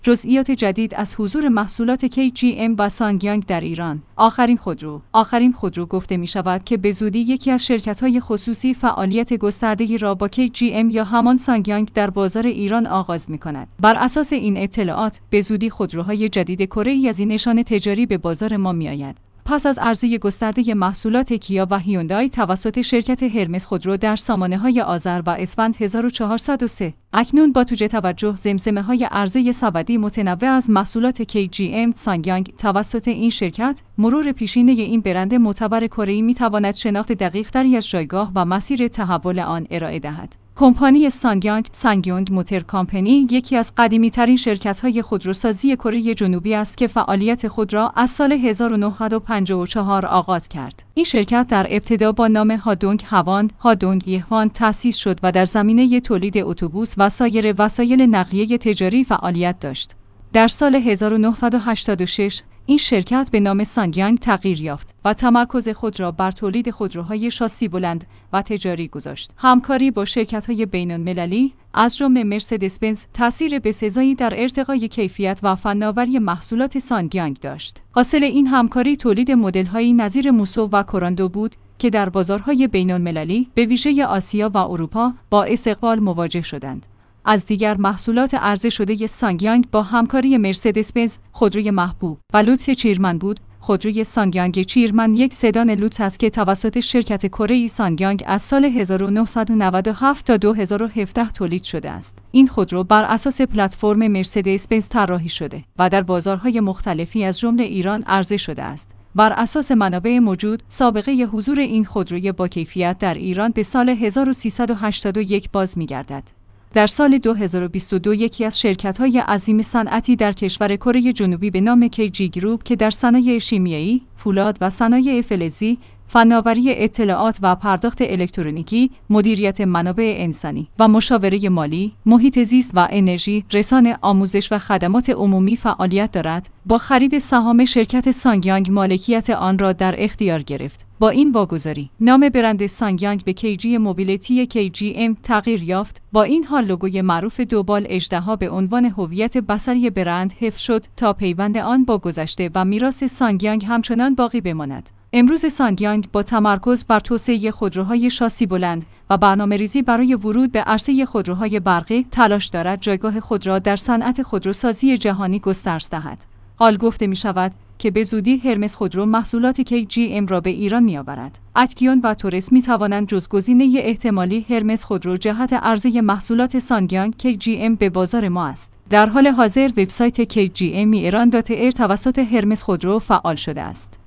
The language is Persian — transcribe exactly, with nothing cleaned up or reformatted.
جزئیات جدید از حضور محصولات کی جی ام و سانگیانگ در ایران. آخرین خودرو. آخرین خودرو گفته می شود که به زودی یکی از شرکت‌های خصوصی فعالیت گسترده‌ای را با کی جی ام یا همان سانگیانگ در بازار ایران آغاز می کند. بر اساس این اطلاعات، به زودی خودروهای جدید کره‌ای از این نشان تجاری به بازار ما می آید. پس از عرضه گسترده محصولات کیا و هیوندای توسط شرکت هرمس خودرو در سامانه‌های آذر و اسفند هزار و چهارصد و سه، اکنون با توجه توجه زمزمه‌های عرضه سبدی متنوع از محصولات کی جی ام سانگیانگ توسط این شرکت، مرور پیشینه این برند معتبر کره‌ای می‌تواند شناخت دقیق‌تری از جایگاه و مسیر تحول آن ارائه دهد. کمپانی سانگیانگ سانگیوند موتور کامپنی یکی از قدیمی‌ترین شرکت‌های خودروسازی کره جنوبی است که فعالیت خود را از سال هزار و نهصد و پنجاه و چهار آغاز کرد. این شرکت در ابتدا با نام هادونگ هوان هادونگ یهوان تأسیس شد و در زمینه تولید اتوبوس و سایر وسایل نقلیه تجاری فعالیت داشت. در سال هزار و نهصد و هشتاد و شش این شرکت به نام سانگیانگ تغییر یافت و تمرکز خود را بر تولید خودروهای شاسی بلند و تجاری گذاشت. همکاری با شرکت‌های بین‌المللی از جمله مرسدس بنز تأثیر بسزایی در ارتقای کیفیت و فناوری محصولات سانگیانگ داشت. حاصل این همکاری تولید مدل‌هایی نظیر موسو و کوراندو بود که در بازارهای بین‌المللی به ویژه آسیا و اروپا با استقبال مواجه شدند. از دیگر محصولات عرضه شده سانگیانگ با همکاری مرسدس بنز خودروی محبوب و لوتس چیرمن بود. خودروی سانگیانگ چیرمن یک سدان لوکس است که توسط شرکت کره‌ای سانگیانگ از سال هزار و نهصد و نود و هفت تا دو هزار و هفده تولید شده است. این خودرو بر اساس پلتفرم مرسدس بنز طراحی شده و در بازارهای مختلفی از جمله ایران عرضه شده است. بر اساس منابع موجود، سابقه حضور این خودروی با کیفیت در ایران به سال هزار و سیصد و هشتاد و یک باز می‌گردد. در سال دو هزار و بیست و دو یکی از شرکت‌های عظیم صنعتی در کشور کره جنوبی به نام کی جی گروپ که در صنایع شیمیایی، فولاد و صنایع فلزی، فناوری اطلاعات و پرداخت الکترونیکی، مدیریت منابع انسانی و مشاوره مالی، محیط زیست و انرژی، رسانه، آموزش و خدمات عمومی فعالیت دارد، با خرید سهام شرکت سانگیانگ مالکیت آن را در اختیار گرفت. با این واگذاری، نام برند سانگیانگ به کی جی موبیلیتی کی جی ام تغییر یافت. با این حال لوگوی معروف دوبال اژدها به عنوان هویت بصری برند حفظ شد تا پیوند آن با گذشته و میراث سانگیانگ همچنان باقی بماند. امروز سانگیانگ با تمرکز بر توسعه خودروهای شاسی بلند و برنامه‌ریزی برای ورود به عرصه خودروهای برقی تلاش دارد جایگاه خود را در صنعت خودروسازی جهانی گسترش دهد. حال گفته می شود که به زودی هرمس خودرو محصولات کی جی ام را به ایران می آورد. اکتیون و تورس می توانند جزگزینه احتمالی هرمس خودرو جهت عرضه محصولات سانگیانگ کی جی ام به بازار ما است. در حال حاضر وبسایت کی جی ام ایران دات ایر توسط هرمس خودرو فعال شده است.